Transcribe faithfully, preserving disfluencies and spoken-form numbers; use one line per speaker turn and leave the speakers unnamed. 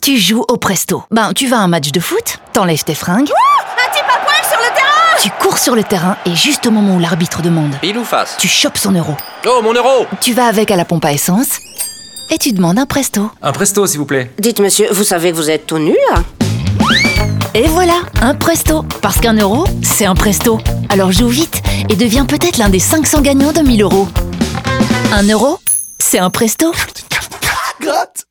Tu joues au presto. Ben, tu vas à un match de foot, t'enlèves tes fringues.
Ouh, un type à poil sur le terrain!
Tu cours sur le terrain et juste au moment où l'arbitre demande,
Pile ou face?
tu chopes son euro.
Oh, mon euro!
Tu vas avec à la pompe à essence et tu demandes un presto.
Un presto, s'il vous plaît.
Dites monsieur, vous savez que vous êtes tout nu là?
Et voilà, un presto. Parce qu'un euro, c'est un presto. Alors joue vite et deviens peut-être l'un des cinq cents gagnants de mille euros. Un euro, c'est un presto.
Gratte!